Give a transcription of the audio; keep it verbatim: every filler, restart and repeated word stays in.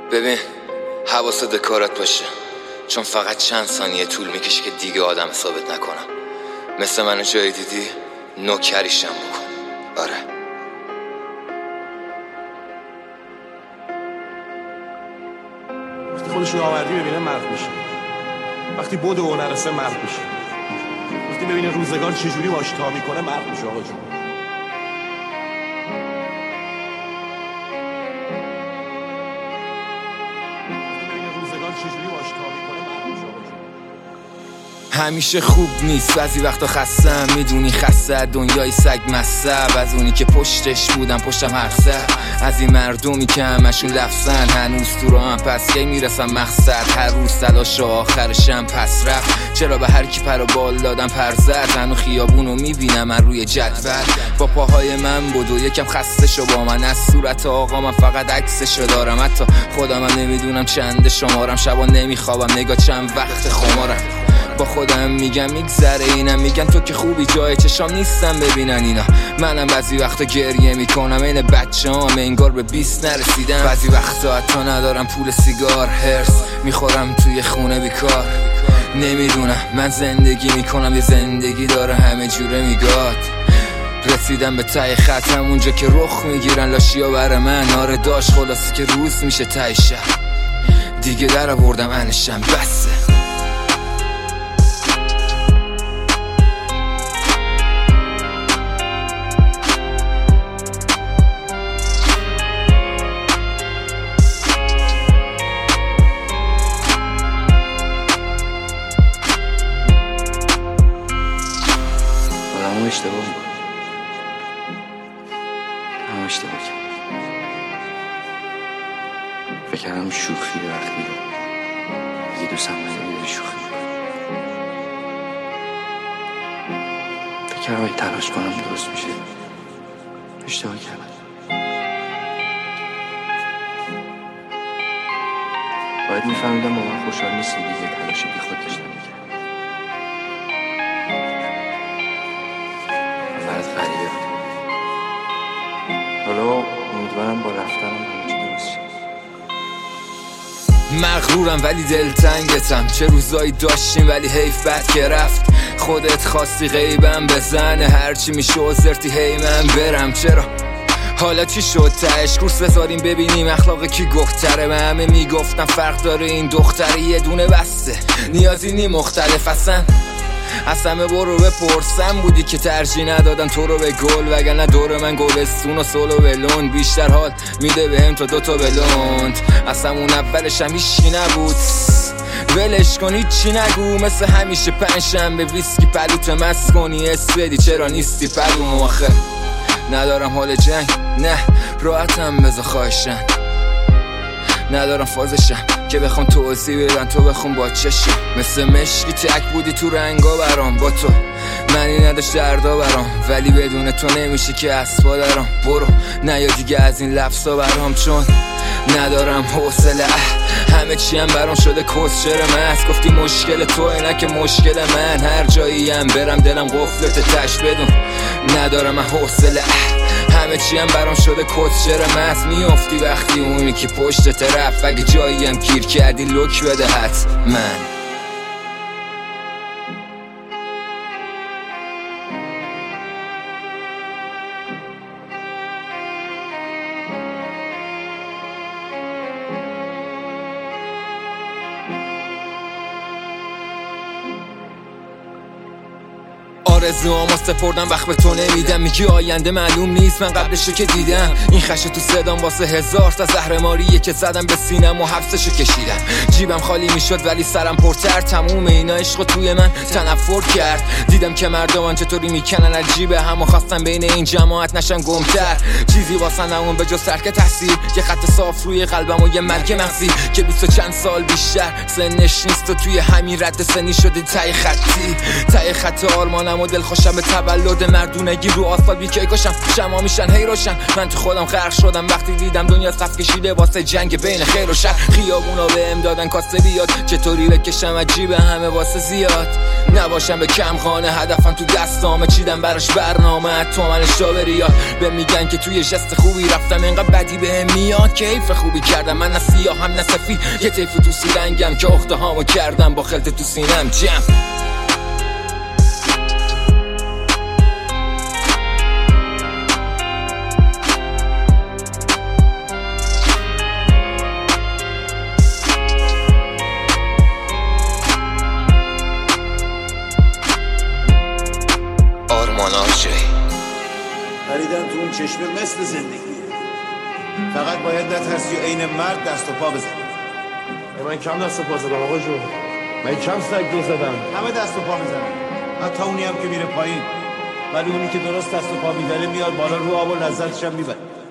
ببین حواست به کارت باشه، چون فقط چند ثانیه طول میکشه که دیگه آدم ثابت نکنم. مثل منو جایی دیدی نوکریشم بکن. آره وقتی خودشون آوردی ببینه مرد میشه، وقتی بود و نرسه مرد میشه، وقتی ببینه روزگار چجوری باش تا میکنه مرد میشه. آقا جون همیشه خوب نیست، بعضی وقتا خستم. میدونی خسته دنیای سگ مصب، از اونی که پشتش بودم پشتم حرسه، از این مردمی که همشون لفظن هنوز تو راه هم، پس کی میرسم مقصد. هر روز تلاش آخرشم پس رفت، چرا به هر کی پر و بال دادم پر زد. زن و خیابونو میبینم من روی جدول، با پاهای من بود و یکم خسته شو با من. از صورت آقا من فقط عکسشو دارم، حتی خودم هم نمیدونم چند شمارم. شبا نمیخوابم نگاه چند وقت خمارم، با خودم میگم میگذره اینم. میگن تو که خوبی جای چشام نیستم ببینن اینا. منم بعضی وقتا گریه میکنم این بچه هم انگار به بیست نرسیدم. بعضی وقتا حتی ندارم پول سیگار، هرس میخورم توی خونه بیکار. نمیدونم من زندگی میکنم یه زندگی داره همه جوره میگاد. رسیدم به ته خطم اونجا که رخ میگیرن لاشیا بر من. آره داشت خلاصی که روز میشه ته شب، دیگه در آوردم انشم بسه. همه اشتباه میکنم، همه اشتباه کردم. فکر کردم شوخیه، وقتی یه دوستم نداری شوخی. فکر کردم اگه تلاش کنم درست میشه، اشتباه کردم. باید میفهمیدم با من خوشحال نیستی دیگه، تلاش بی خود داشتم میکردم. برات غریبه بود. حالا امیدوارم با رفتنم همه چی درست شه. مغرورم ولی دلتنگتم، چه روزایی داشتیم ولی حیف بد که رفت. خودت خواستی غیبم بزنه، هرچی میشه زرتی هی من برم. چرا حالا چی شد تهش؟ کورس بذاریم ببینیم اخلاق کی گفتره. به همه میگفتم فرق داره این دختره یه دونه بسته، نیازی نی مختلف اصلا. از همه برو بپرسم بودی که ترجیح ندادن تو رو به گل، وگرنه دور من گلستون و سولو بلوند. بیشتر حال میده بهم تا دوتا بلوند، اصلا اون اولش هم هیچی نبود. ولش کن هیچی نگو، مثل همیشه پنجشنبه ویسکی پلوت مست کنی اس بدی. چرا نیستی پلوم آخه؟ ندارم حال جنگ، نه راحتم بذار خواهشن. ندارم فازشم که بخوام توضیح بدن تو بخون با چشم. مثل مشکی تک بودی تو رنگا برام، با تو منی نداشت دردا برام. ولی بدون تو نمیشه که اسبا درام. برو نیا دیگه از این لفظا برام، چون ندارم حوصله. همه چی هم برام شده کسچر مست. گفتی مشکل توه نه که مشکل من، هر جایی هم برم دلم قفلت تشت بدون. ندارم من حوصله، همه چی هم برام شده کسچر مست. میافتی وقتی اونی که پشت طرف، اگه جایی هم گیر کردی لک بده حتما. آرزوامو سپردم وقت به تو نمیدم. میگی آینده معلوم نیست، من قبلشو که دیدم. این خشو تو صدام واسه هزار تا زهرماریه که زدم به سینم و حبسشو کشیدم. جیبم خالی میشد ولی سرم پرتر، تموم اینا عشقو توی من تنفر کرد. دیدم که مردمان چطوری میکنن عجیبه، همو خواستم بین این جماعت نشم گمتر. چیزی واسه نمون به جز ترک تحصیل، یه خط صاف روی قلبم و یه مرگ مغزی که بیست و چند سال بیشتر سنش نیست و توی همین رد سنی شده تای خطی. تای خط آرمانم و دل خوشم به تولد مردونگی رو آسفالت بی کیکاشم شما میشن هی روشن من تو خودم غرق شدم وقتی دیدم دنیا صف کشیده واسه جنگ بین خیر و شر خیابونا بهم دادن کاسه بیاد چطوری بکشم عجیبه همه واسه زیاد نباشم به کم خانه هدفم تو دستامه چیدم براش برنامه تو منش تا بریاد به میگن که توی جست خوبی رفتم اینقدر بدی بهم میاد که حیف خوبی کردم من نه سیاه هم نه سفید یه طیف تو سی رنگم که اخته هامو کردم با خلط تو سینم جمع پریدن تو اون چشمه مثل زندگی فقط باید نترسی و عین مرد دست و پا بزنی. من کم دست و پا زدم آقا جون من کم سگ دو زدم همه دست و پا میزنن حتی اونی هم که میره پایین ولی اونی که درست دست و پا میزنه میاد بالا رو آب و لذتش هم میبره.